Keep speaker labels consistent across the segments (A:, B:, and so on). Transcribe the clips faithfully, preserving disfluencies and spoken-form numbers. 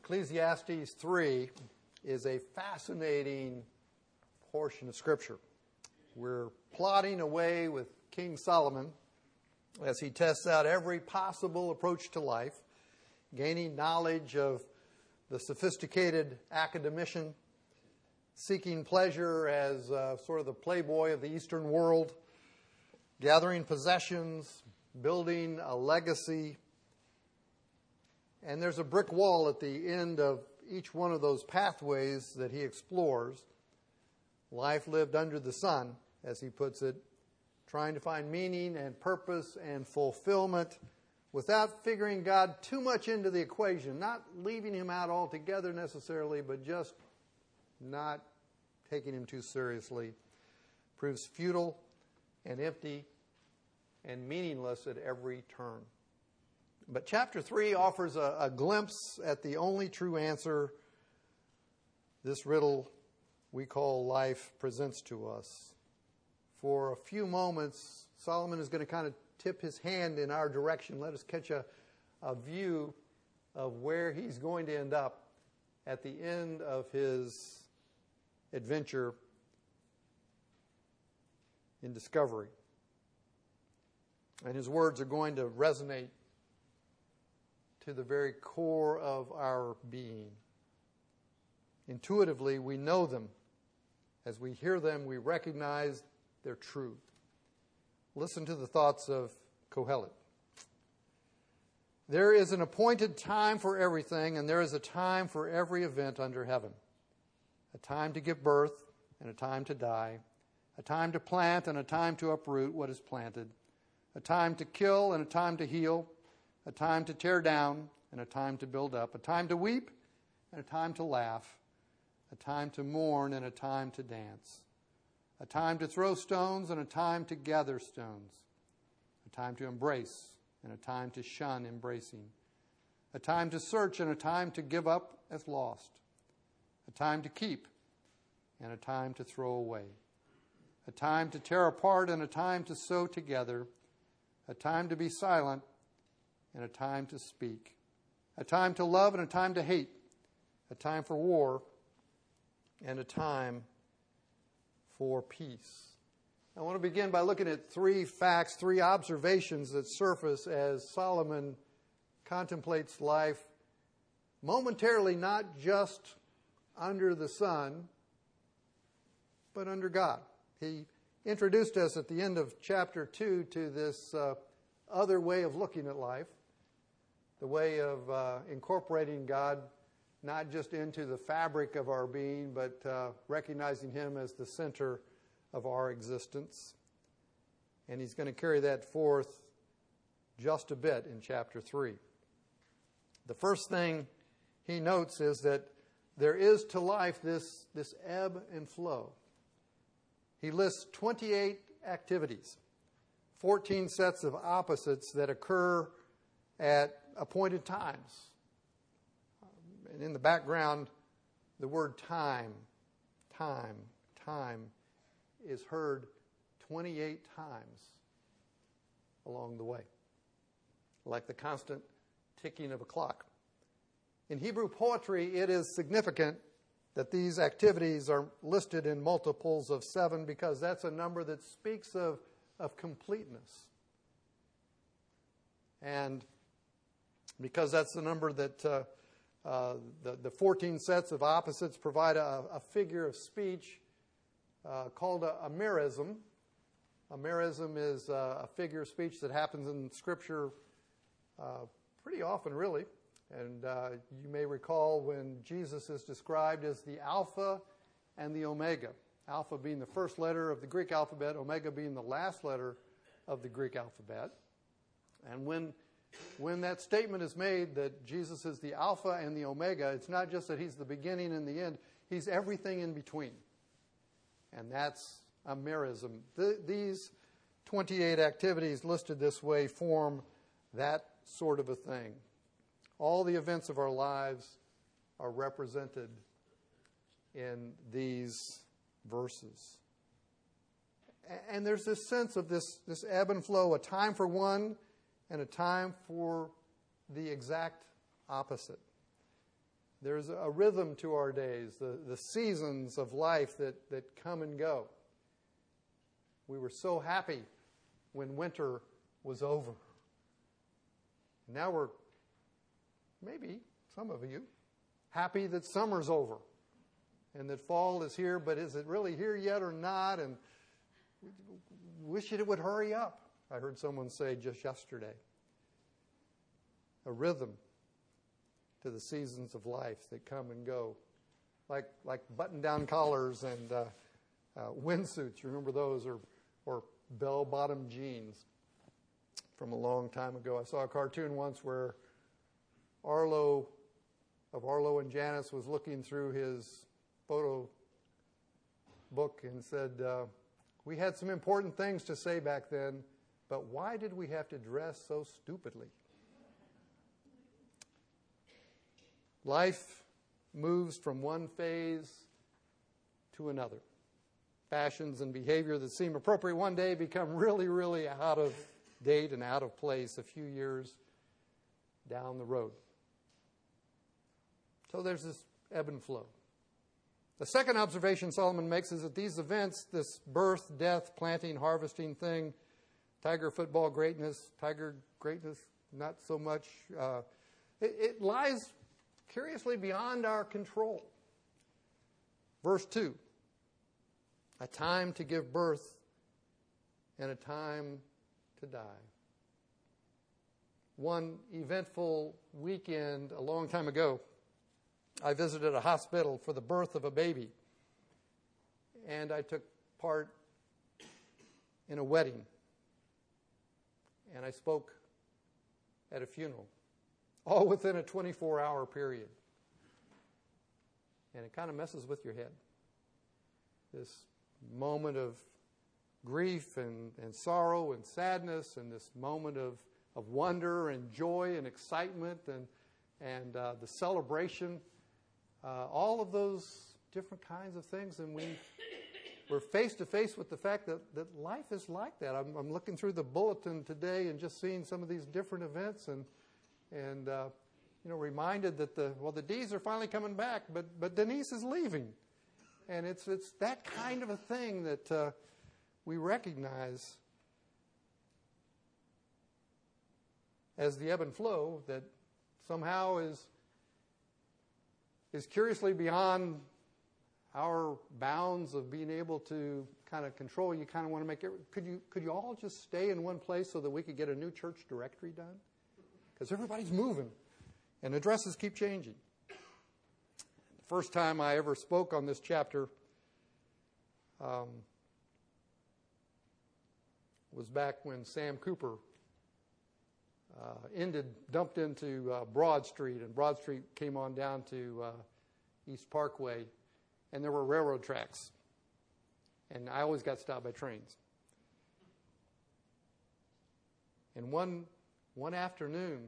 A: Ecclesiastes three is a fascinating portion of Scripture. We're plodding away with King Solomon as he tests out every possible approach to life, gaining knowledge of the sophisticated academician, seeking pleasure as uh, sort of the playboy of the Eastern world, gathering possessions, building a legacy. And there's a brick wall at the end of each one of those pathways that he explores. Life lived under the sun, as he puts it, trying to find meaning and purpose and fulfillment without figuring God too much into the equation, not leaving him out altogether necessarily, but just not taking him too seriously. Proves futile and empty and meaningless at every turn. But chapter three offers a, a glimpse at the only true answer this riddle we call life presents to us. For a few moments, Solomon is going to kind of tip his hand in our direction. Let us catch a, a view of where he's going to end up at the end of his adventure in discovery. And his words are going to resonate to the very core of our being. Intuitively, we know them. As we hear them, we recognize they're true. Listen to the thoughts of Kohelet. There is an appointed time for everything, and there is a time for every event under heaven. A time to give birth and a time to die. A time to plant and a time to uproot what is planted. A time to kill and a time to heal. A time to tear down and a time to build up. A time to weep and a time to laugh. A time to mourn and a time to dance. A time to throw stones and a time to gather stones. A time to embrace and a time to shun embracing. A time to search and a time to give up as lost. A time to keep and a time to throw away. A time to tear apart and a time to sew together. A time to be silent and a time to speak. A time to love and a time to hate. A time for war and a time for peace. I want to begin by looking at three facts, three observations that surface as Solomon contemplates life momentarily, not just under the sun, but under God. He introduced us at the end of chapter two to this uh, other way of looking at life, the way of uh, incorporating God not just into the fabric of our being, but uh, recognizing him as the center of our existence. And he's going to carry that forth just a bit in chapter three. The first thing he notes is that there is to life this, this ebb and flow. He lists twenty-eight activities, fourteen sets of opposites that occur at appointed times. And in the background, the word time, time, time is heard twenty-eight times along the way, like the constant ticking of a clock. In Hebrew poetry, it is significant that these activities are listed in multiples of seven because that's a number that speaks of, of completeness. And because that's the number that uh, uh, the, the fourteen sets of opposites provide a, a figure of speech uh, called a, a merism. A merism is uh, a figure of speech that happens in Scripture uh, pretty often, really. And uh, you may recall when Jesus is described as the Alpha and the Omega. Alpha being the first letter of the Greek alphabet, Omega being the last letter of the Greek alphabet. And when when that statement is made that Jesus is the Alpha and the Omega, it's not just that he's the beginning and the end. He's everything in between. And that's a merism. Th- these twenty-eight activities listed this way form that sort of a thing. All the events of our lives are represented in these verses. And there's this sense of this, this ebb and flow, a time for one and a time for the exact opposite. There's a rhythm to our days, the, the seasons of life that, that come and go. We were so happy when winter was over. Now we're, maybe some of you, happy that summer's over and that fall is here, but is it really here yet or not? And wish it would hurry up, I heard someone say just yesterday. A rhythm to the seasons of life that come and go, like like button-down collars and uh, uh, windsuits. You remember those, or or bell-bottom jeans from a long time ago. I saw a cartoon once where Arlo of Arlo and Janice was looking through his photo book and said, uh, "We had some important things to say back then, but why did we have to dress so stupidly?" Life moves from one phase to another. Fashions and behavior that seem appropriate one day become really, really out of date and out of place a few years down the road. So there's this ebb and flow. The second observation Solomon makes is that these events, this birth, death, planting, harvesting thing, Tiger football greatness, Tiger greatness, not so much, uh, it, it lies curiously beyond our control. Verse two, a time to give birth and a time to die. One eventful weekend a long time ago, I visited a hospital for the birth of a baby, and I took part in a wedding, and I spoke at a funeral. All within a twenty-four hour period. And it kind of messes with your head. This moment of grief and, and sorrow and sadness, and this moment of, of wonder and joy and excitement and, and uh, the celebration. Uh, all of those different kinds of things. And we, we're face to face with the fact that, that life is like that. I'm, I'm looking through the bulletin today and just seeing some of these different events and And, uh, you know, reminded that the, well, the D's are finally coming back, but but Denise is leaving. And it's it's that kind of a thing that uh, we recognize as the ebb and flow that somehow is is curiously beyond our bounds of being able to kind of control. You kind of want to make it, could you could you all just stay in one place so that we could get a new church directory done? Because everybody's moving, and addresses keep changing. The first time I ever spoke on this chapter um, was back when Sam Cooper uh, ended, dumped into uh, Broad Street, and Broad Street came on down to uh, East Parkway, and there were railroad tracks, and I always got stopped by trains. And one One afternoon,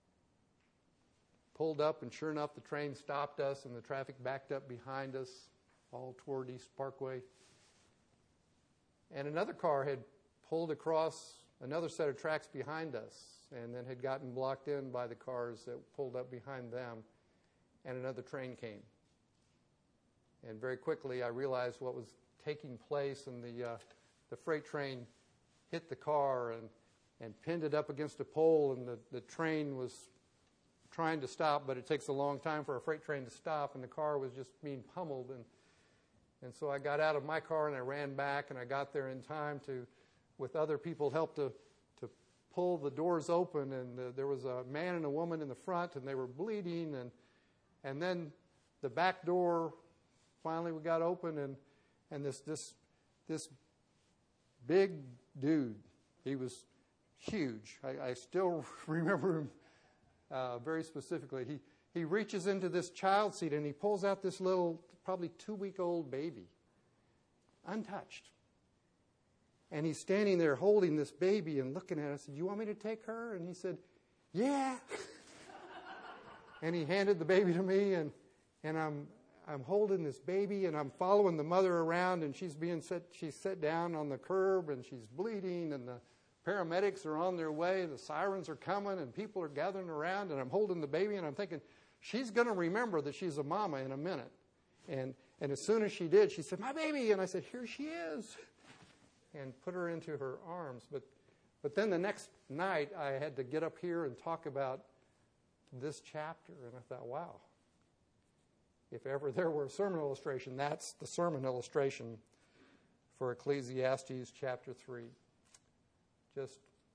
A: pulled up, and sure enough, the train stopped us, and the traffic backed up behind us, all toward East Parkway. And another car had pulled across another set of tracks behind us, and then had gotten blocked in by the cars that pulled up behind them, and another train came. And very quickly, I realized what was taking place, and the uh, the freight train hit the car and and pinned it up against a pole, and the, the train was trying to stop, but it takes a long time for a freight train to stop, and the car was just being pummeled. And and so I got out of my car, and I ran back, and I got there in time to, with other people, help to, to pull the doors open, and uh, there was a man and a woman in the front, and they were bleeding, and and then the back door finally we got open, and, and this this this big dude, he was huge. I, I still remember him uh, very specifically. He he reaches into this child seat and he pulls out this little, probably two-week-old baby, untouched. And he's standing there holding this baby and looking at us. I said, "Do you want me to take her?" And he said, "Yeah." And he handed the baby to me, and and I'm I'm holding this baby, and I'm following the mother around, and she's being set she's set down on the curb, and she's bleeding, and the paramedics are on their way, the sirens are coming, and people are gathering around, and I'm holding the baby, and I'm thinking, she's going to remember that she's a mama in a minute. And and as soon as she did, she said, my baby. And I said, here she is. And put her into her arms. But but then the next night, I had to get up here and talk about this chapter. And I thought, wow, if ever there were a sermon illustration, that's the sermon illustration for Ecclesiastes chapter three. Just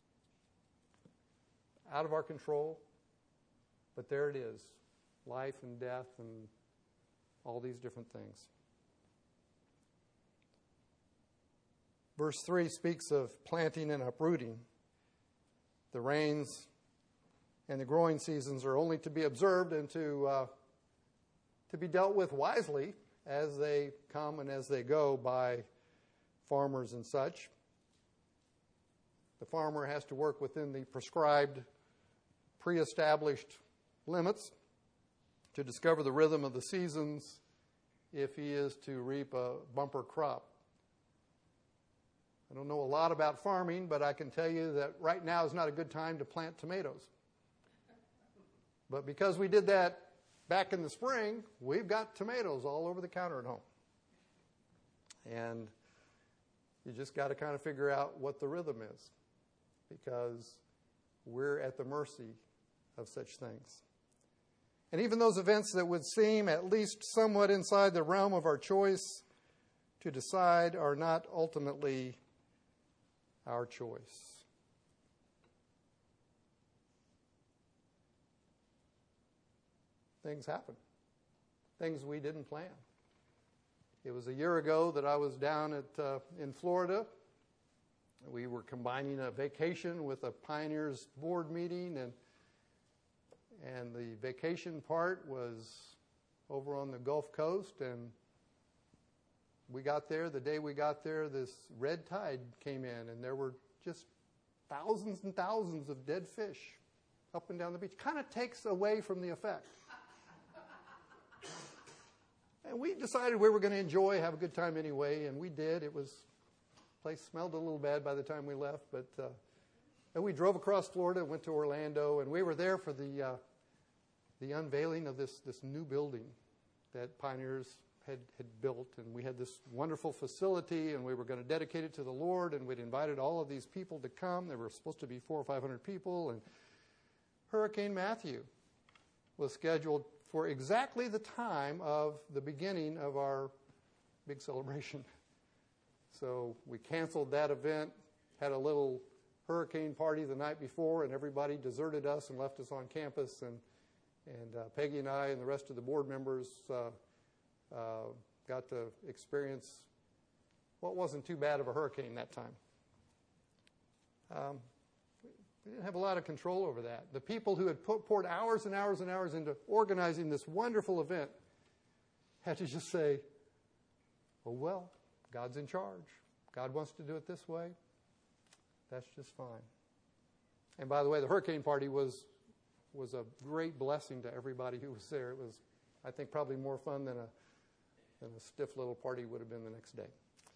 A: out of our control, but there it is, life and death and all these different things. Verse three speaks of planting and uprooting. The rains and the growing seasons are only to be observed and to uh, to be dealt with wisely as they come and as they go by farmers and such. The farmer has to work within the prescribed, pre-established limits to discover the rhythm of the seasons if he is to reap a bumper crop. I don't know a lot about farming, but I can tell you that right now is not a good time to plant tomatoes. But because we did that back in the spring, we've got tomatoes all over the counter at home. And you just got to kind of figure out what the rhythm is, because we're at the mercy of such things. And even those events that would seem at least somewhat inside the realm of our choice to decide are not ultimately our choice. Things happen. Things we didn't plan. It was a year ago that I was down at uh, in Florida. We were combining a vacation with a Pioneers board meeting, and and the vacation part was over on the Gulf Coast, and we got there. The day we got there, this red tide came in, and there were just thousands and thousands of dead fish up and down the beach. Kind of takes away from the effect. And we decided we were going to enjoy, have a good time anyway, and we did. It was, the place smelled a little bad by the time we left, but uh, and we drove across Florida, went to Orlando, and we were there for the uh, the unveiling of this this new building that Pioneers had, had built, and we had this wonderful facility, and we were going to dedicate it to the Lord, and we'd invited all of these people to come. There were supposed to be four or five hundred people, and Hurricane Matthew was scheduled for exactly the time of the beginning of our big celebration. So we canceled that event, had a little hurricane party the night before, and everybody deserted us and left us on campus, and and uh, Peggy and I and the rest of the board members uh, uh, got to experience what wasn't too bad of a hurricane that time. Um, we didn't have a lot of control over that. The people who had put, poured hours and hours and hours into organizing this wonderful event had to just say, oh, well, God's in charge. God wants to do it this way. That's just fine. And by the way, the hurricane party was was a great blessing to everybody who was there. It was, I think, probably more fun than a than a stiff little party would have been the next day.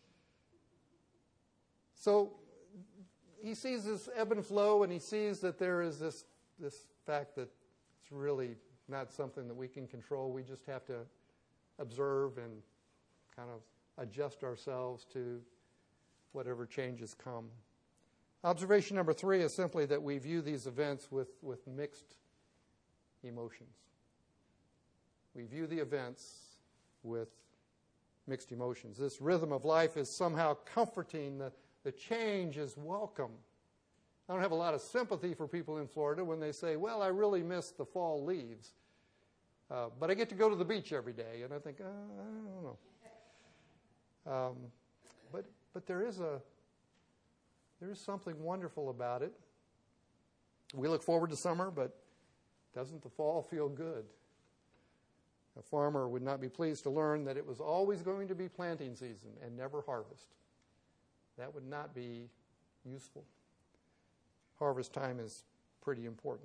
A: So he sees this ebb and flow, and he sees that there is this this fact that it's really not something that we can control. We just have to observe and kind of adjust ourselves to whatever changes come. Observation number three is simply that we view these events with, with mixed emotions. We view the events with mixed emotions. This rhythm of life is somehow comforting. The, the change is welcome. I don't have a lot of sympathy for people in Florida when they say, well, I really miss the fall leaves. Uh, but I get to go to the beach every day. And I think, uh, I don't know. Um, but but there is a there is something wonderful about it. We look forward to summer, but doesn't the fall feel good? A farmer would not be pleased to learn that it was always going to be planting season and never harvest. That would not be useful. Harvest time is pretty important.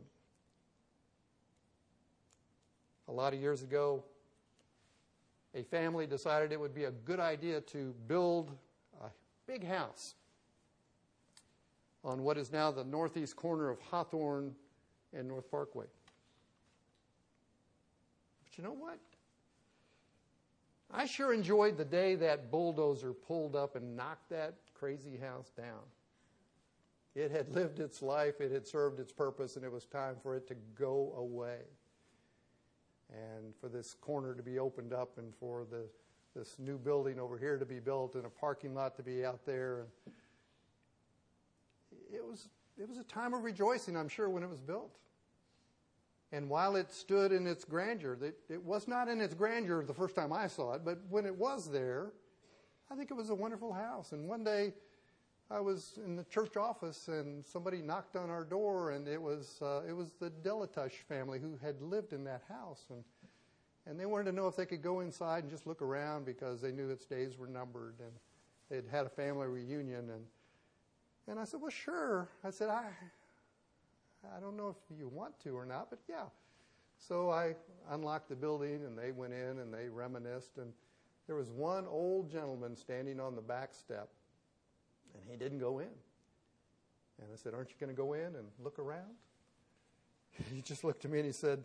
A: A lot of years ago, a family decided it would be a good idea to build a big house on what is now the northeast corner of Hawthorne and North Parkway. But you know what? I sure enjoyed the day that bulldozer pulled up and knocked that crazy house down. It had lived its life, it had served its purpose, and it was time for it to go away. And for this corner to be opened up, and for the this new building over here to be built, and a parking lot to be out there. And it was it was a time of rejoicing, I'm sure, when it was built. And while it stood in its grandeur, it, it was not in its grandeur the first time I saw it, but when it was there, I think it was a wonderful house. And one day, I was in the church office, and somebody knocked on our door, and it was uh, it was the Delatush family who had lived in that house, and and they wanted to know if they could go inside and just look around because they knew its days were numbered, and they'd had a family reunion, and and I said, well, sure. I said, I I don't know if you want to or not, but yeah. So I unlocked the building, and they went in, and they reminisced, and there was one old gentleman standing on the back step. And he didn't go in. And I said, aren't you going to go in and look around? He just looked at me and he said,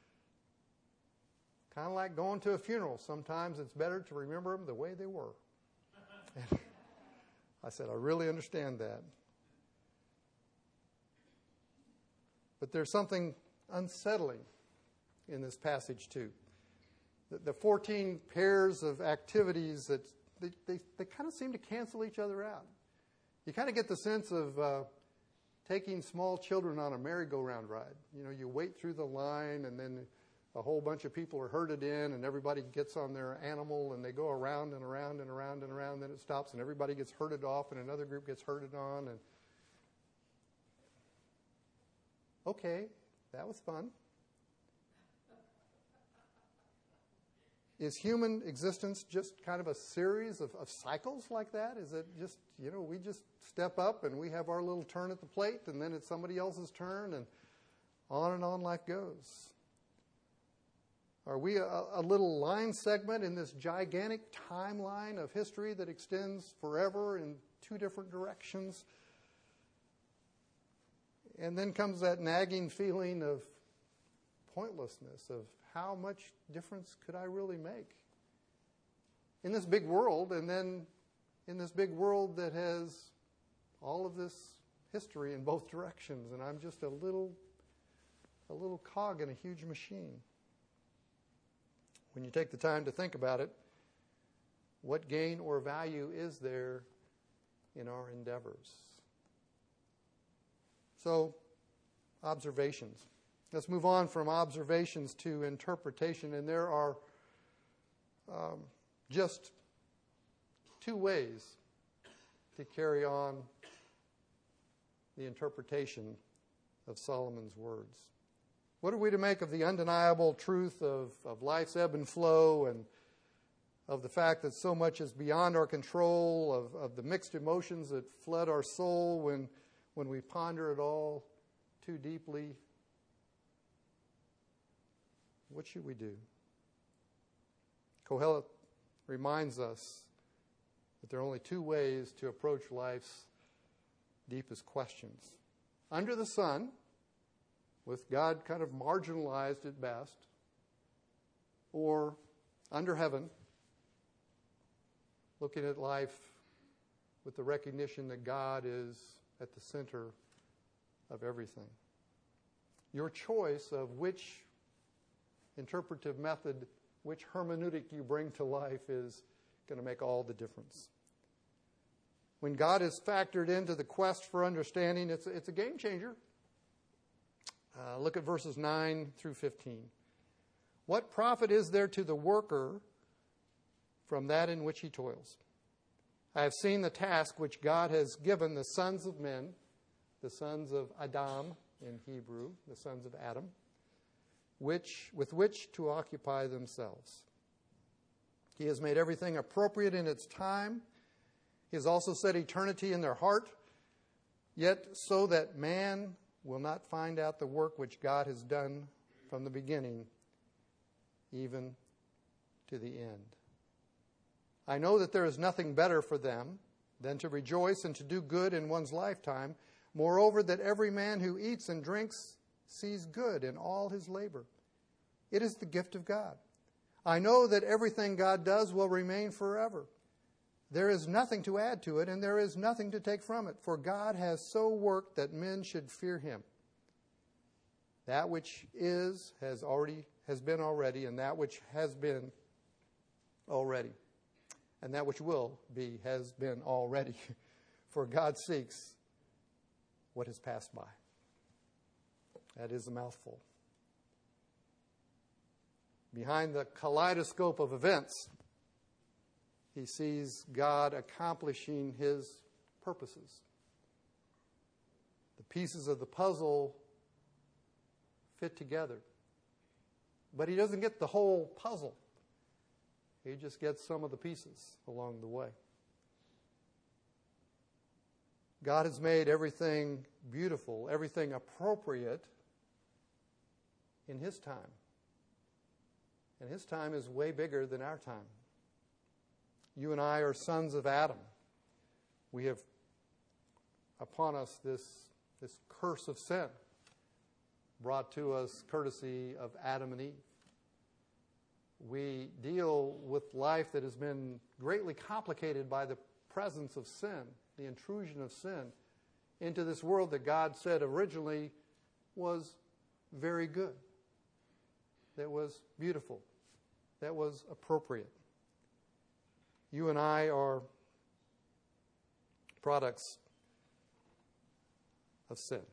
A: kind of like going to a funeral. Sometimes it's better to remember them the way they were. And I said, I really understand that. But there's something unsettling in this passage too. The, the fourteen pairs of activities that they, they, they kind of seem to cancel each other out. You kind of get the sense of uh, taking small children on a merry-go-round ride. You know, you wait through the line, and then a whole bunch of people are herded in, and everybody gets on their animal, and they go around and around and around and around, then it stops, and everybody gets herded off, and another group gets herded on. And okay, that was fun. Is human existence just kind of a series of, of cycles like that? Is it just, you know, we just step up and we have our little turn at the plate, and then it's somebody else's turn, and on and on life goes? Are we a, a little line segment in this gigantic timeline of history that extends forever in two different directions? And then comes that nagging feeling of pointlessness, of how much difference could I really make in this big world, and then in this big world that has all of this history in both directions, and I'm just a little a little cog in a huge machine. When you take the time to think about it, what gain or value is there in our endeavors? So, observations. Let's move on from observations to interpretation, and there are um, just two ways to carry on the interpretation of Solomon's words. What are we to make of the undeniable truth of, of life's ebb and flow, and of the fact that so much is beyond our control, of, of the mixed emotions that flood our soul when, when we ponder it all too deeply? What should we do? Kohelet reminds us that there are only two ways to approach life's deepest questions. Under the sun, with God kind of marginalized at best, or under heaven, looking at life with the recognition that God is at the center of everything. Your choice of which interpretive method, which hermeneutic you bring to life, is going to make all the difference. When God is factored into the quest for understanding, it's, it's a game changer. Uh, look at verses nine through fifteen. What profit is there to the worker from that in which he toils? I have seen the task which God has given the sons of men, the sons of Adam in Hebrew, the sons of Adam, which with which to occupy themselves. He has made everything appropriate in its time. He has also set eternity in their heart, yet so that man will not find out the work which God has done from the beginning, even to the end. I know that there is nothing better for them than to rejoice and to do good in one's lifetime. Moreover, that every man who eats and drinks sees good in all his labor, It is the gift of God. I know that everything God does will remain forever. There is nothing to add to it, and there is nothing to take from it, for God has so worked that men should fear him. That which is has already has been already, and that which has been already, and that which will be has been already. For God seeks what has passed by. That is a mouthful. Behind the kaleidoscope of events, he sees God accomplishing his purposes. The pieces of the puzzle fit together. But he doesn't get the whole puzzle. He just gets some of the pieces along the way. God has made everything beautiful, everything appropriate in his time. And his time is way bigger than our time. You and I are sons of Adam. We have upon us this, this curse of sin brought to us courtesy of Adam and Eve. We deal with life that has been greatly complicated by the presence of sin, the intrusion of sin into this world that God said originally was very good, that was beautiful, that was appropriate. You and I are products of sin.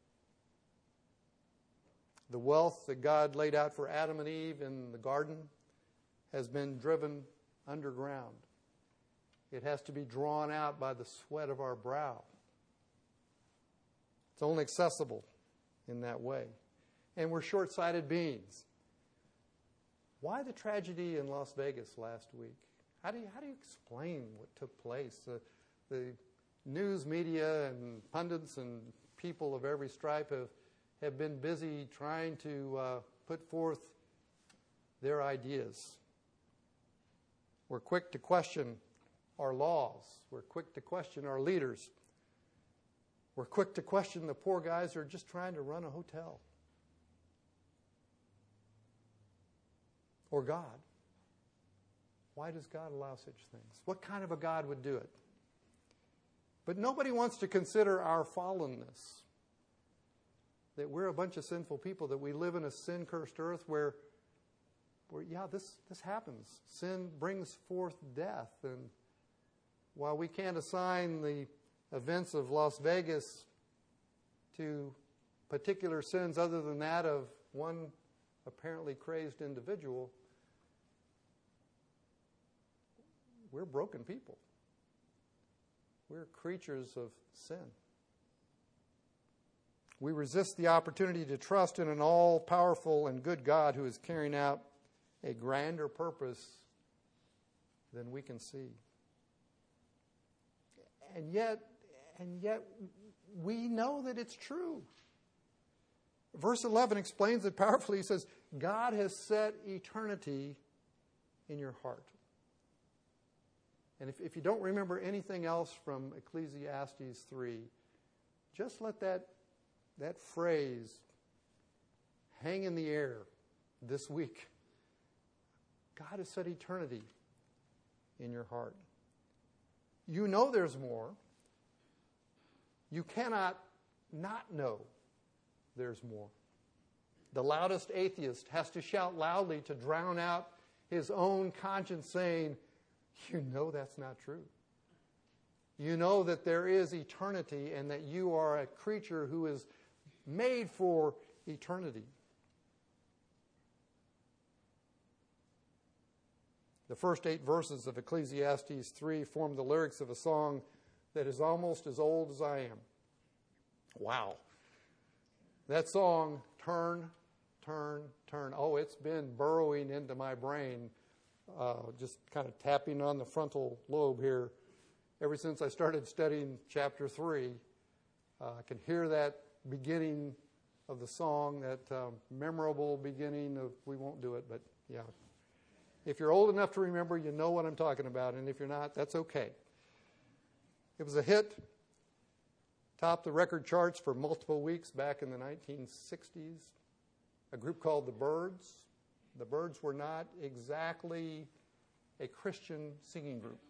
A: The wealth that God laid out for Adam and Eve in the garden has been driven underground. It has to be drawn out by the sweat of our brow. It's only accessible in that way. And we're short-sighted beings. Why the tragedy in Las Vegas last week? How do you, how do you explain what took place? The, the news media and pundits and people of every stripe have, have been busy trying to uh, put forth their ideas. We're quick to question our laws. We're quick to question our leaders. We're quick to question the poor guys who are just trying to run a hotel. Or God. Why does God allow such things? What kind of a God would do it? But nobody wants to consider our fallenness. That we're a bunch of sinful people, that we live in a sin-cursed earth where, where yeah, this, this happens. Sin brings forth death. And while we can't assign the events of Las Vegas to particular sins other than that of one apparently crazed individual, we're broken people. We're creatures of sin. We resist the opportunity to trust in an all-powerful and good God who is carrying out a grander purpose than we can see. And yet, and yet we know that it's true. Verse eleven explains it powerfully. He says, God has set eternity in your heart. And if, if you don't remember anything else from Ecclesiastes three, just let that, that phrase hang in the air this week. God has set eternity in your heart. You know there's more. You cannot not know there's more. The loudest atheist has to shout loudly to drown out his own conscience saying, you know that's not true. You know that there is eternity and that you are a creature who is made for eternity. The first eight verses of Ecclesiastes three form the lyrics of a song that is almost as old as I am. Wow. That song, Turn, Turn, Turn. Oh, it's been burrowing into my brain, uh, just kind of tapping on the frontal lobe here. Ever since I started studying chapter three, uh, I can hear that beginning of the song, that um, memorable beginning of, we won't do it, but yeah. If you're old enough to remember, you know what I'm talking about, and if you're not, that's okay. It was a hit, topped the record charts for multiple weeks back in the nineteen sixties. A group called the Byrds The Byrds were not exactly a Christian singing group.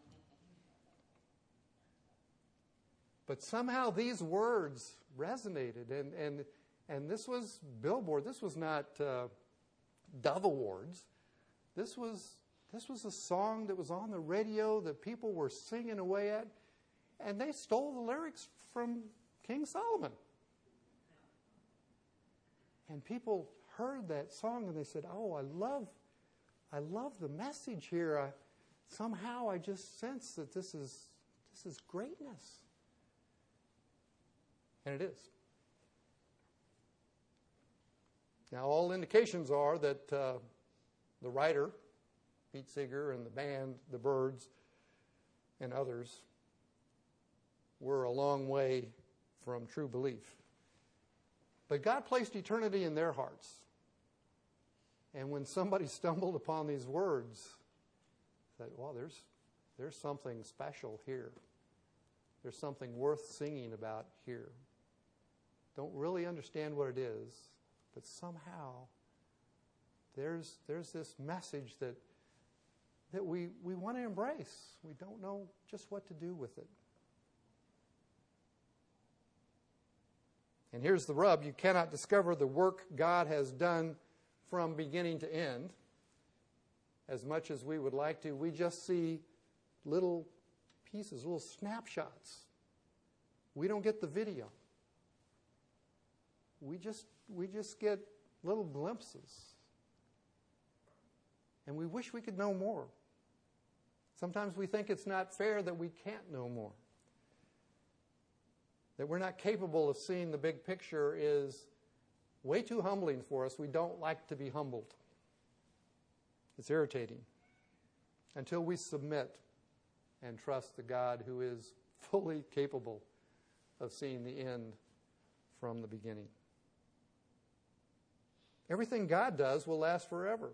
A: But somehow these words resonated, and and and this was Billboard. This was not uh, Dove Awards. This was this was a song that was on the radio that people were singing away at, and they stole the lyrics from King Solomon. And people heard that song and they said, "Oh, I love, I love the message here. I, somehow I just sense that this is this is greatness." And it is. Now, all indications are that uh, the writer, Pete Seeger, and the band, the Byrds, and others were a long way from true belief. But God placed eternity in their hearts. And when somebody stumbled upon these words, said, well, there's, there's something special here. There's something worth singing about here. Don't really understand what it is, but somehow there's there's this message that that we, we want to embrace. We don't know just what to do with it. And here's the rub. You cannot discover the work God has done from beginning to end as much as we would like to. We just see little pieces, little snapshots. We don't get the video. We just we just get little glimpses. And we wish we could know more. Sometimes we think it's not fair that we can't know more. That we're not capable of seeing the big picture is way too humbling for us. We don't like to be humbled. It's irritating. Until we submit and trust the God who is fully capable of seeing the end from the beginning. Everything God does will last forever.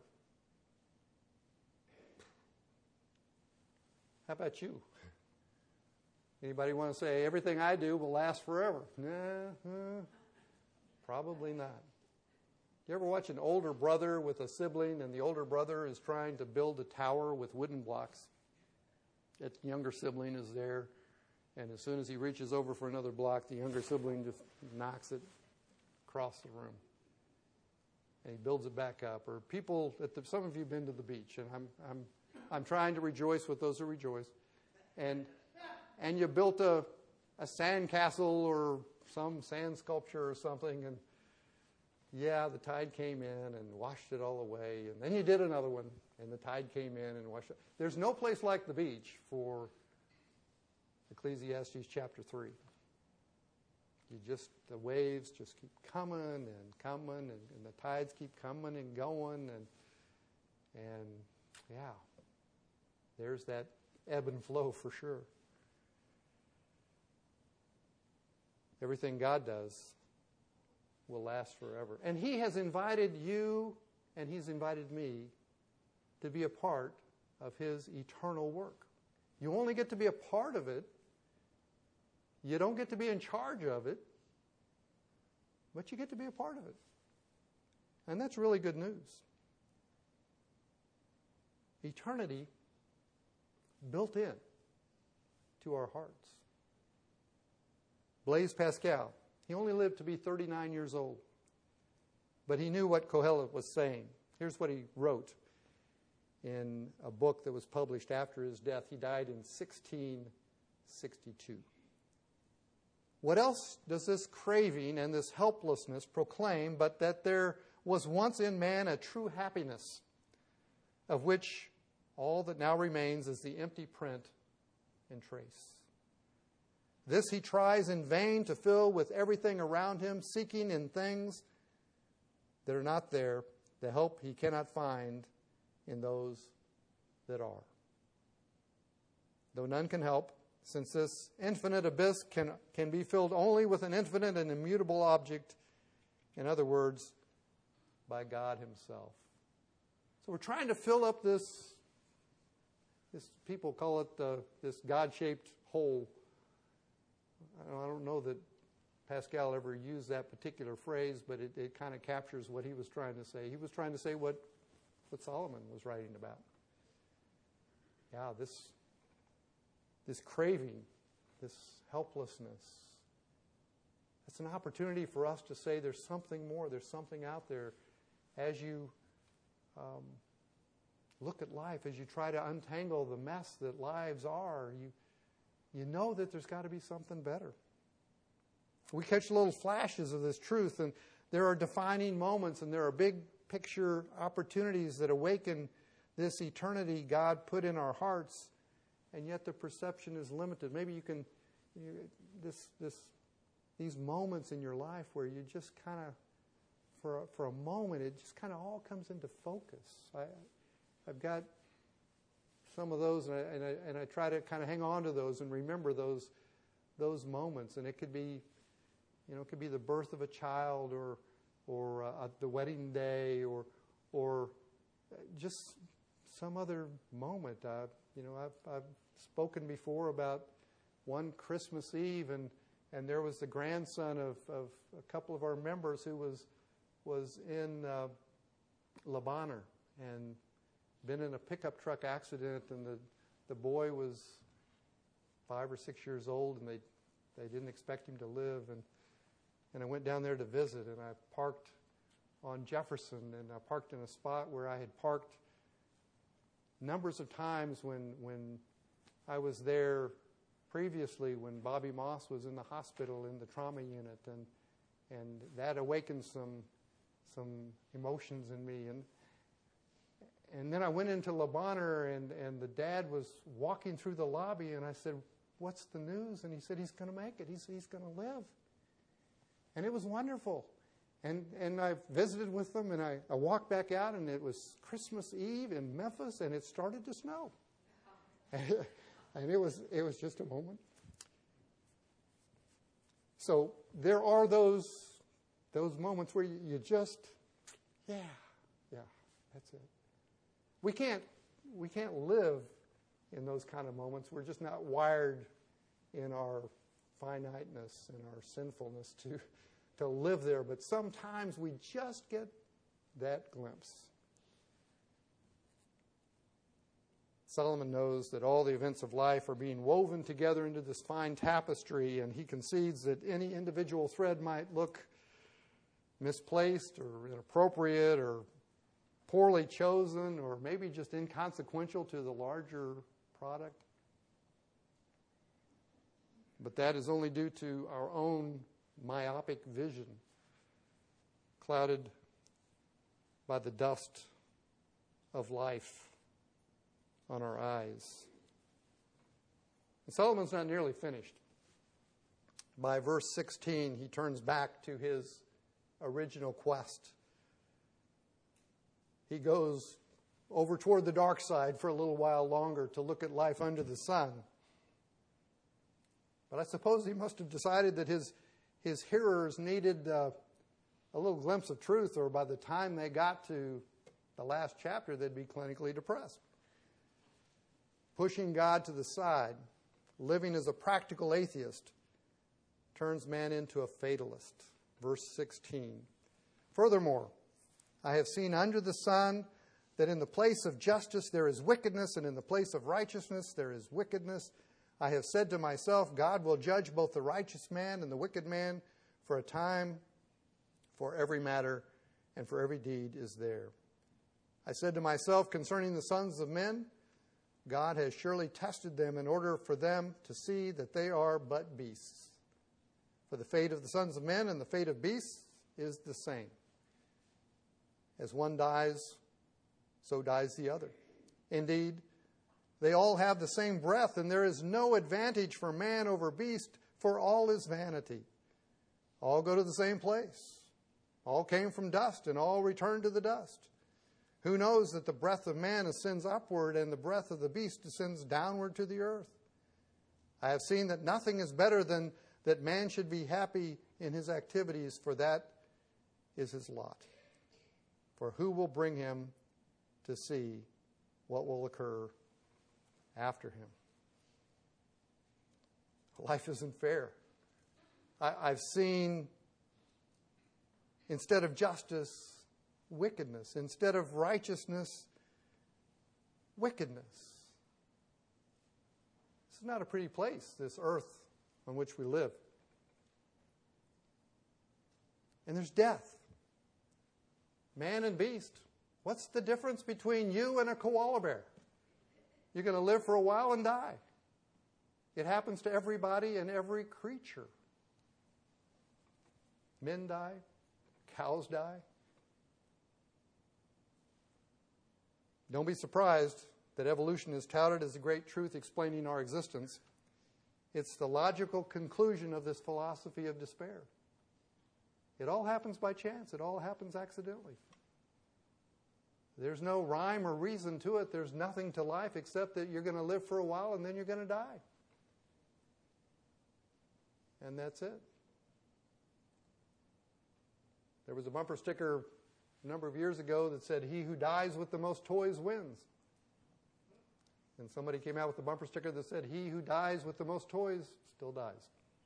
A: How about you? Anybody want to say, everything I do will last forever? Nah, uh, probably not. You ever watch an older brother with a sibling, and the older brother is trying to build a tower with wooden blocks? That younger sibling is there, and as soon as he reaches over for another block, the younger sibling just knocks it across the room. And he builds it back up. Or people, at the, some of you have been to the beach, and I'm I'm I'm trying to rejoice with those who rejoice. And and you built a a sand castle or some sand sculpture or something, and yeah, the tide came in and washed it all away. And then you did another one, and the tide came in and washed it. There's no place like the beach for Ecclesiastes chapter three. You just, the waves just keep coming and coming, and, and the tides keep coming and going, and and yeah, there's that ebb and flow for sure. Everything God does will last forever. And He has invited you, and He's invited me to be a part of His eternal work. You only get to be a part of it. You don't get to be in charge of it, but you get to be a part of it. And that's really good news. Eternity built in to our hearts. Blaise Pascal, he only lived to be thirty-nine years old, but he knew what Kohelet was saying. Here's what he wrote in a book that was published after his death. He died in sixteen sixty-two. What else does this craving and this helplessness proclaim but that there was once in man a true happiness, of which all that now remains is the empty print and trace. This he tries in vain to fill with everything around him, seeking in things that are not there the help he cannot find in those that are. Though none can help, since this infinite abyss can, can be filled only with an infinite and immutable object, in other words, by God Himself. So we're trying to fill up this, this people call it uh, this God-shaped hole. I don't, I don't know that Pascal ever used that particular phrase, but it, it kind of captures what he was trying to say. He was trying to say what, what Solomon was writing about. Yeah, this, this craving, this helplessness. It's an opportunity for us to say there's something more, there's something out there as you um, look at life, as you try to untangle the mess that lives are. You, you know that there's got to be something better. We catch little flashes of this truth, and there are defining moments, and there are big picture opportunities that awaken this eternity God put in our hearts, and yet the perception is limited. Maybe you can, you, this, this, these moments in your life where you just kind of, for a, for a moment, it just kind of all comes into focus. I, I've got some of those, and I, and I, and I try to kind of hang on to those and remember those, those moments, and it could be, you know, it could be the birth of a child, or, or uh, the wedding day, or, or just some other moment. Uh, you know, I've, I've spoken before about one Christmas Eve, and, and there was the grandson of, of a couple of our members who was was in uh, Lebanon and been in a pickup truck accident, and the the boy was five or six years old, and they they didn't expect him to live, and and I went down there to visit, and I parked on Jefferson, and I parked in a spot where I had parked numbers of times when when I was there previously, when Bobby Moss was in the hospital in the trauma unit, and and that awakened some some emotions in me. And and then I went into Lebanon, and, and the dad was walking through the lobby, and I said, "What's the news?" And he said, "He's going to make it. He's he's going to live." And it was wonderful. And and I visited with them, and I, I walked back out, and it was Christmas Eve in Memphis, and it started to snow. And, and it was it was just a moment. So there are those those moments where you, you just, yeah, yeah, that's it. We can't we can't live in those kind of moments. We're just not wired in our finiteness and our sinfulness to to live there, but sometimes we just get that glimpse. Solomon knows that all the events of life are being woven together into this fine tapestry, and he concedes that any individual thread might look misplaced or inappropriate or poorly chosen or maybe just inconsequential to the larger product. But that is only due to our own myopic vision, clouded by the dust of life on our eyes. And Solomon's not nearly finished. By verse sixteen, he turns back to his original quest. He goes over toward the dark side for a little while longer to look at life under the sun. But I suppose he must have decided that his His hearers needed uh, a little glimpse of truth, or by the time they got to the last chapter, they'd be clinically depressed. Pushing God to the side, living as a practical atheist, turns man into a fatalist. Verse sixteen. Furthermore, I have seen under the sun that in the place of justice there is wickedness, and in the place of righteousness there is wickedness. I have said to myself, God will judge both the righteous man and the wicked man, for a time for every matter and for every deed is there. I said to myself concerning the sons of men, God has surely tested them in order for them to see that they are but beasts. For the fate of the sons of men and the fate of beasts is the same. As one dies, so dies the other. Indeed, they all have the same breath, and there is no advantage for man over beast, for all is vanity. All go to the same place. All came from dust, and all return to the dust. Who knows that the breath of man ascends upward, and the breath of the beast descends downward to the earth? I have seen that nothing is better than that man should be happy in his activities, for that is his lot. For who will bring him to see what will occur after him? Life isn't fair. I, I've seen, instead of justice, wickedness. Instead of righteousness, wickedness. This is not a pretty place, this earth on which we live. And there's death. Man and beast. What's the difference between you and a koala bear? You're going to live for a while and die. It happens to everybody and every creature. Men die. Cows die. Don't be surprised that evolution is touted as a great truth explaining our existence. It's the logical conclusion of this philosophy of despair. It all happens by chance. It all happens accidentally. There's no rhyme or reason to it. There's nothing to life except that you're going to live for a while and then you're going to die. And that's it. There was a bumper sticker a number of years ago that said, "He who dies with the most toys wins." And somebody came out with a bumper sticker that said, "He who dies with the most toys still dies."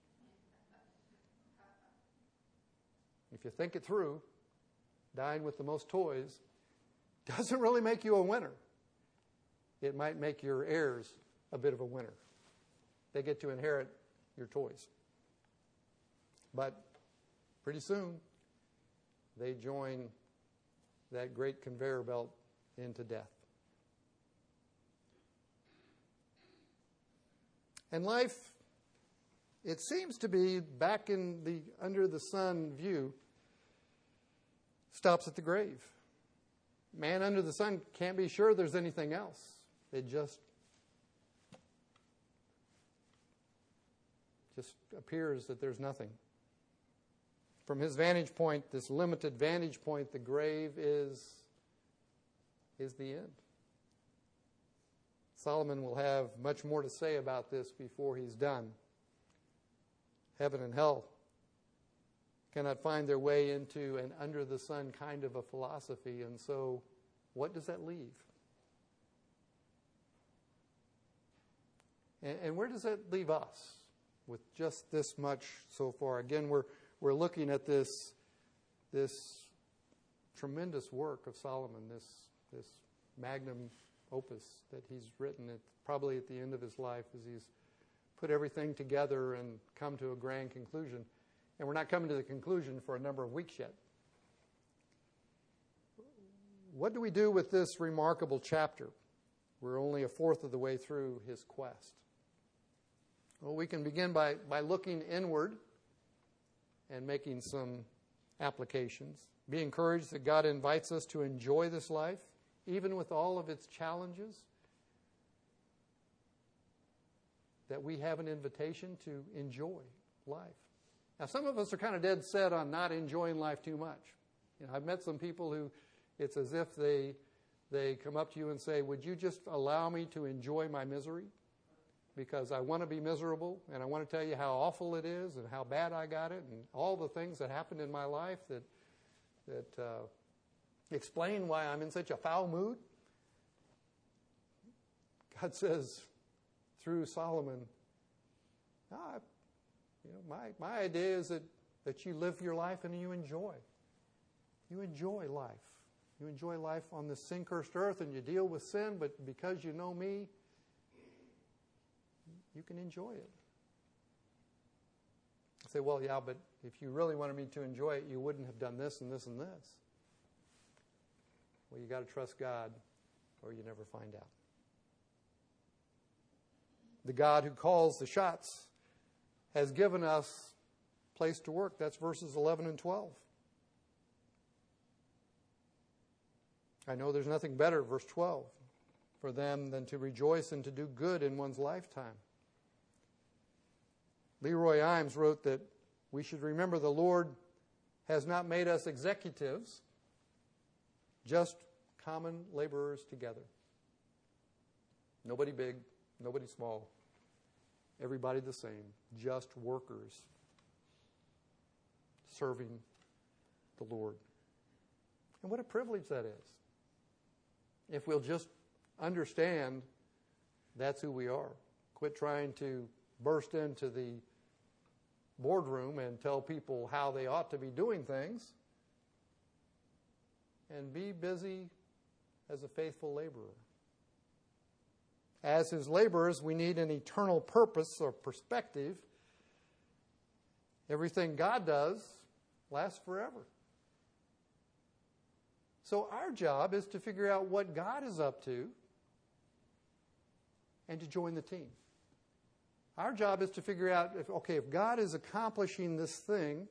A: If you think it through, dying with the most toys doesn't really make you a winner. It might make your heirs a bit of a winner. They get to inherit your toys. But pretty soon, they join that great conveyor belt into death. And life, it seems to be, back in the under the sun view, stops at the grave. Man under the sun can't be sure there's anything else. It just, just appears that there's nothing. From his vantage point, this limited vantage point, the grave is, is the end. Solomon will have much more to say about this before he's done. Heaven and hell cannot find their way into an under-the-sun kind of a philosophy, and so what does that leave? And, and where does that leave us with just this much so far? Again, we're we're looking at this this tremendous work of Solomon, this this magnum opus that he's written at, probably at the end of his life, as he's put everything together and come to a grand conclusion. And we're not coming to the conclusion for a number of weeks yet. What do we do with this remarkable chapter? We're only a fourth of the way through his quest. Well, we can begin by, by looking inward and making some applications. Be encouraged that God invites us to enjoy this life, even with all of its challenges. That we have an invitation to enjoy life. Now, some of us are kind of dead set on not enjoying life too much. You know, I've met some people who, it's as if they they come up to you and say, "Would you just allow me to enjoy my misery? Because I want to be miserable, and I want to tell you how awful it is, and how bad I got it, and all the things that happened in my life that that uh, explain why I'm in such a foul mood." God says through Solomon, no, I, you know, my, my idea is that, that you live your life and you enjoy. You enjoy life. You enjoy life on this sin-cursed earth, and you deal with sin, but because you know me, you can enjoy it. I say, well, yeah, but if you really wanted me to enjoy it, you wouldn't have done this and this and this. Well, you got to trust God, or you never find out. The God who calls the shots has given us place to work. That's verses eleven and twelve. I know there's nothing better, verse twelve, for them than to rejoice and to do good in one's lifetime. Leroy Imes wrote that we should remember the Lord has not made us executives, just common laborers together. Nobody big, nobody small, everybody the same, just workers serving the Lord. And what a privilege that is. If we'll just understand that's who we are. Quit trying to burst into the boardroom and tell people how they ought to be doing things. and be busy as a faithful laborer. As his laborers, we need an eternal purpose or perspective. Everything God does lasts forever. So our job is to figure out what God is up to and to join the team. Our job is to figure out, if, okay, if God is accomplishing this thing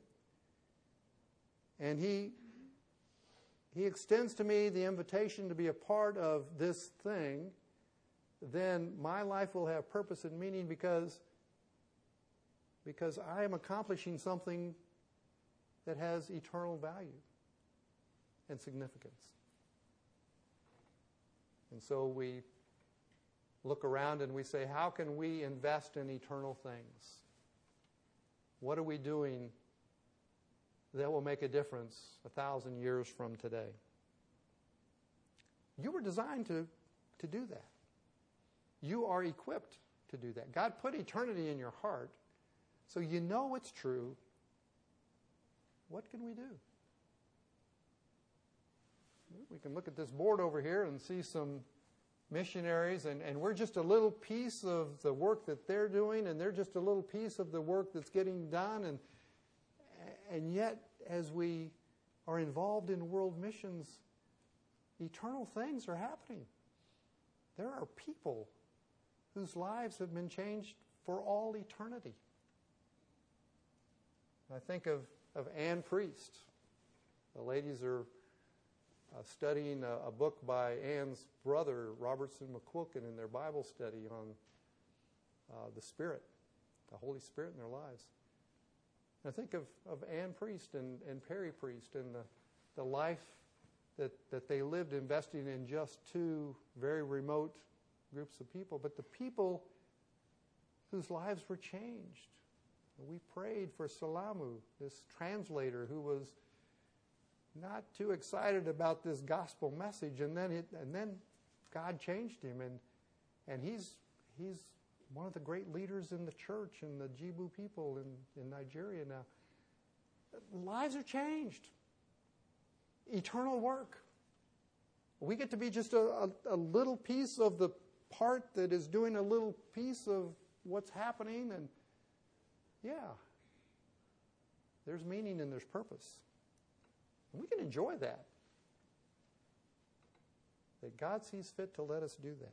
A: and he, he extends to me the invitation to be a part of this thing, then my life will have purpose and meaning because, because I am accomplishing something that has eternal value and significance. And so we look around and we say, how can we invest in eternal things? What are we doing that will make a difference a thousand years from today? You were designed to, to do that. You are equipped to do that. God put eternity in your heart, so you know it's true. What can we do? We can look at this board over here and see some missionaries, and, and we're just a little piece of the work that they're doing, and they're just a little piece of the work that's getting done. And, and yet, as we are involved in world missions, eternal things are happening. There are people whose lives have been changed for all eternity. I think of, of Ann Priest. The ladies are uh, studying a, a book by Ann's brother, Robertson McQuilkin, in their Bible study on uh, the Spirit, the Holy Spirit in their lives. And I think of, of Ann Priest and, and Perry Priest and the, the life that, that they lived investing in just two very remote groups of people, but the people whose lives were changed. We prayed for Salamu, this translator who was not too excited about this gospel message, and then it, and then God changed him, and and he's he's one of the great leaders in the church and the Jibu people in, in Nigeria now. Lives are changed. Eternal work. We get to be just a, a, a little piece of the part that is doing a little piece of what's happening, and yeah, there's meaning and there's purpose. And we can enjoy that. That God sees fit to let us do that.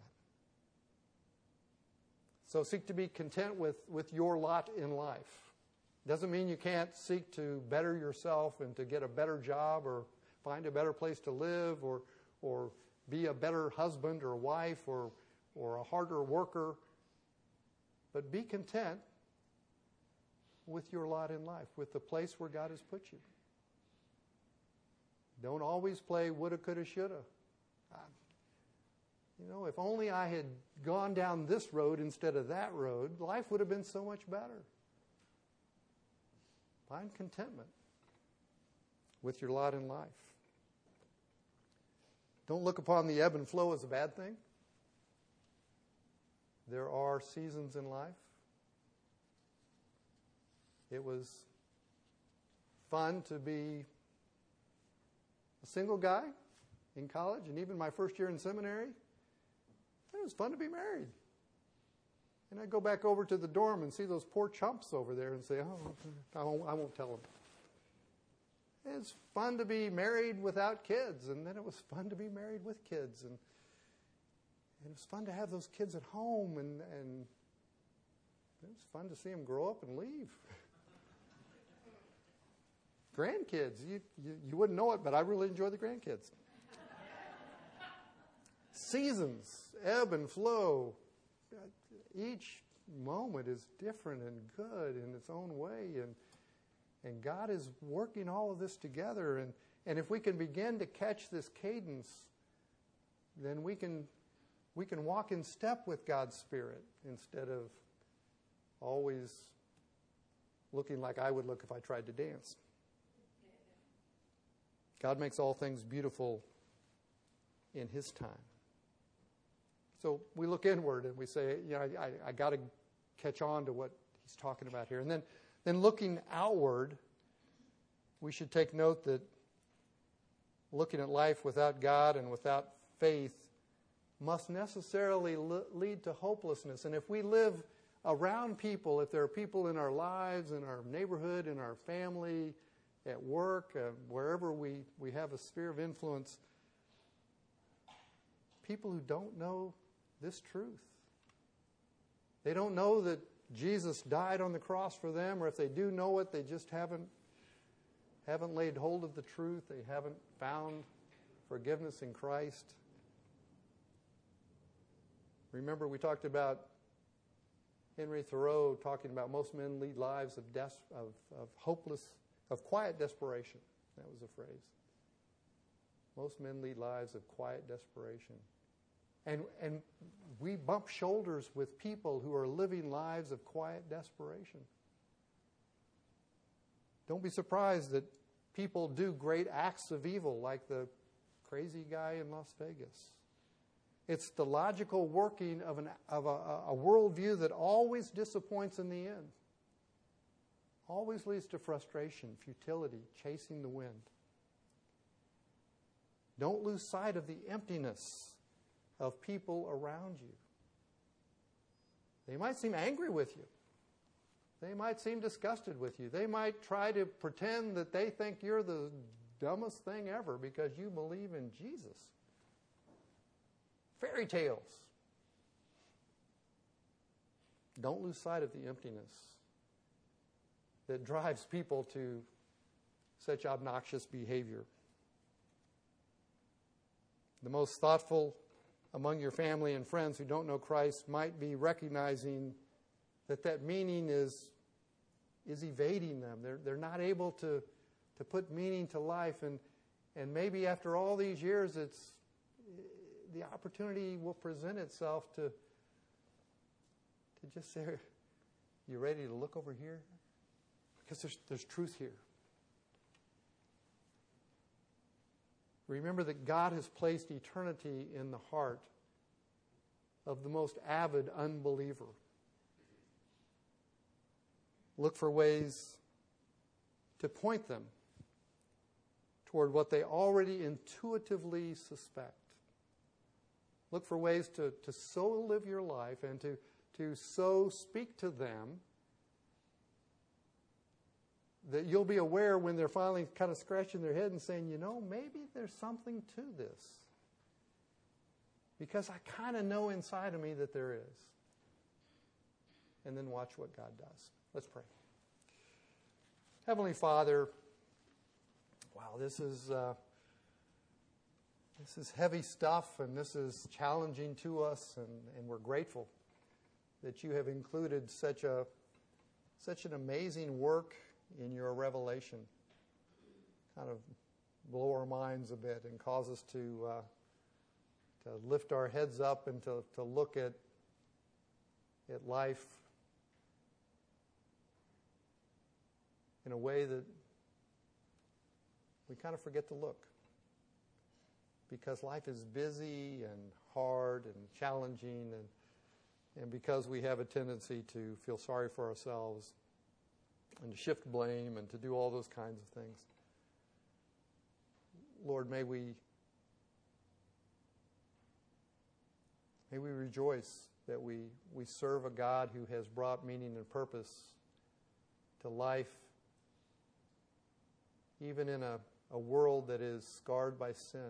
A: So seek to be content with, with your lot in life. Doesn't mean you can't seek to better yourself and to get a better job or find a better place to live or or be a better husband or wife or or a harder worker. But be content with your lot in life, with the place where God has put you. Don't always play woulda, coulda, shoulda. You know, if only I had gone down this road instead of that road, life would have been so much better. Find contentment with your lot in life. Don't look upon the ebb and flow as a bad thing. There are seasons in life. It was fun to be a single guy in college, and even my first year in seminary. It was fun to be married. And I'd go back over to the dorm and see those poor chumps over there and say, oh, I won't, I won't tell them. It's fun to be married without kids, and then it was fun to be married with kids. And, and it was fun to have those kids at home, and, and it was fun to see them grow up and leave. Grandkids, you, you, you wouldn't know it, but I really enjoy the grandkids. Seasons, ebb and flow. Each moment is different and good in its own way, and and God is working all of this together. And, and if we can begin to catch this cadence, then we can we can walk in step with God's Spirit instead of always looking like I would look if I tried to dance. God makes all things beautiful in His time. So we look inward and we say, you know, I, I, I got to catch on to what he's talking about here. And then, then looking outward, we should take note that looking at life without God and without faith must necessarily lead to hopelessness. And if we live around people, if there are people in our lives, in our neighborhood, in our family, at work, uh, wherever we, we have a sphere of influence, people who don't know this truth. They don't know that Jesus died on the cross for them, or if they do know it, they just haven't haven't laid hold of the truth. They haven't found forgiveness in Christ. Remember, we talked about Henry Thoreau talking about most men lead lives of, des- of, of hopeless, of quiet desperation. That was the phrase. Most men lead lives of quiet desperation. And, and we bump shoulders with people who are living lives of quiet desperation. Don't be surprised that people do great acts of evil like the crazy guy in Las Vegas. It's the logical working of, an, of a, a worldview that always disappoints in the end. Always leads to frustration, futility, chasing the wind. Don't lose sight of the emptiness of people around you. They might seem angry with you. They might seem disgusted with you. They might try to pretend that they think you're the dumbest thing ever because you believe in Jesus. Fairy tales. Don't lose sight of the emptiness that drives people to such obnoxious behavior. The most thoughtful among your family and friends who don't know Christ might be recognizing that that meaning is, is evading them. They're, they're not able to, to put meaning to life. And, and maybe after all these years, it's the opportunity will present itself to, to just say, you ready to look over here? Because there's, there's truth here. Remember that God has placed eternity in the heart of the most avid unbeliever. Look for ways to point them toward what they already intuitively suspect. Look for ways to, to so live your life and to, to so speak to them that you'll be aware when they're finally kind of scratching their head and saying, you know, maybe there's something to this. Because I kind of know inside of me that there is. And then watch what God does. Let's pray. Heavenly Father, wow, this is uh, this is heavy stuff, and this is challenging to us, and, and we're grateful that you have included such a such an amazing work in your revelation. Kind of blow our minds a bit and cause us to uh, to lift our heads up and to, to look at at life in a way that we kind of forget to look. Because life is busy and hard and challenging, and, and because we have a tendency to feel sorry for ourselves and to shift blame and to do all those kinds of things. Lord, may we may we rejoice that we, we serve a God who has brought meaning and purpose to life, even in a, a world that is scarred by sin.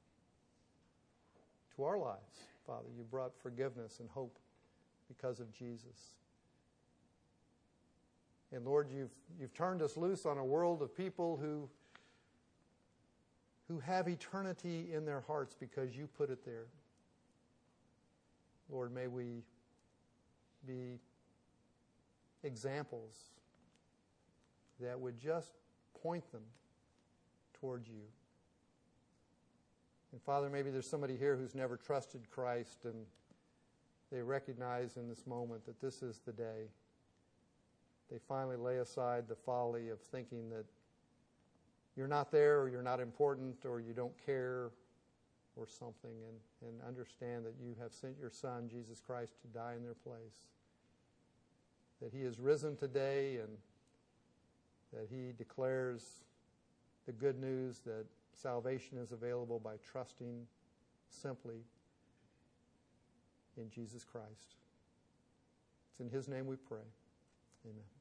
A: To our lives, Father, you brought forgiveness and hope because of Jesus. And Lord, you've you've turned us loose on a world of people who who have eternity in their hearts because you put it there. Lord, may we be examples that would just point them toward you. And Father, maybe there's somebody here who's never trusted Christ, and they recognize in this moment that this is the day. They finally lay aside the folly of thinking that you're not there, or you're not important, or you don't care, or something, and, and understand that you have sent your Son, Jesus Christ, to die in their place. That he is risen today, and that he declares the good news that salvation is available by trusting simply in Jesus Christ. It's in His name we pray. Amen.